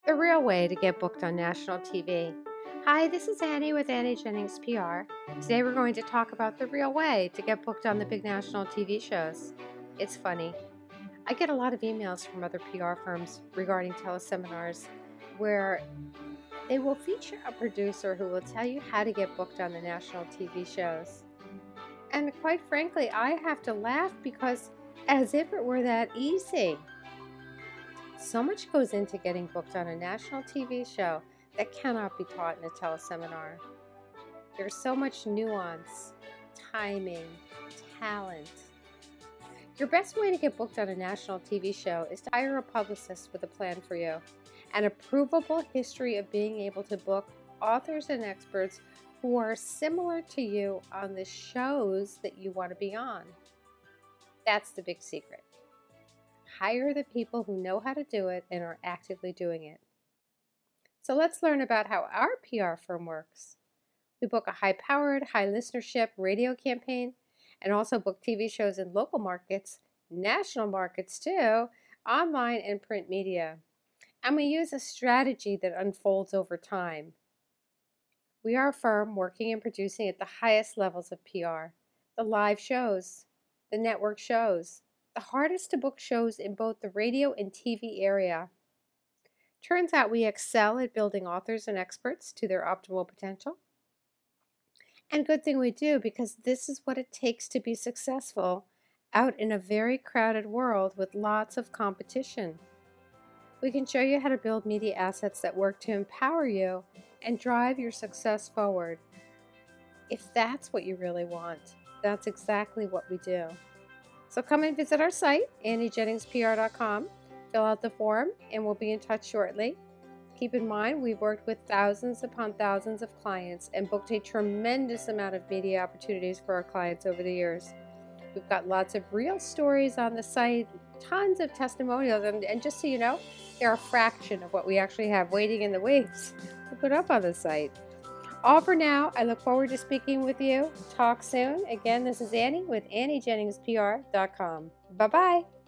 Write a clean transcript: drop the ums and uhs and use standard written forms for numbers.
The real way to get booked on national TV. Hi, this is Annie with Annie Jennings PR. Today we're going to talk about the real way to get booked on the big national TV shows. It's funny. I get a lot of emails from other PR firms regarding teleseminars where they will feature a producer who will tell you how to get booked on the national TV shows. And quite frankly, I have to laugh because as if it were that easy. So much goes into getting booked on a national TV show that cannot be taught in a teleseminar. There's so much nuance, timing, talent. Your best way to get booked on a national TV show is to hire a publicist with a plan for you, and a provable history of being able to book authors and experts who are similar to you on the shows that you want to be on. That's the big secret. Hire the people who know how to do it and are actively doing it. So let's learn about how our PR firm works. We book a high-powered, high listenership radio campaign and also book TV shows in local markets, national markets too, online and print media. And we use a strategy that unfolds over time. We are a firm working and producing at the highest levels of PR, the live shows, the network shows, the hardest to book shows in both the radio and TV area. Turns out we excel at building authors and experts to their optimal potential. And good thing we do, because this is what it takes to be successful out in a very crowded world with lots of competition. We can show you how to build media assets that work to empower you and drive your success forward. If that's what you really want, that's exactly what we do. So come and visit our site, AnnieJenningsPR.com, fill out the form, and we'll be in touch shortly. Keep in mind, we've worked with thousands upon thousands of clients and booked a tremendous amount of media opportunities for our clients over the years. We've got lots of real stories on the site, tons of testimonials, and just so you know, they're a fraction of what we actually have waiting in the wings to put up on the site. All for now. I look forward to speaking with you. Talk soon. Again, this is Annie with AnnieJenningsPR.com. Bye-bye.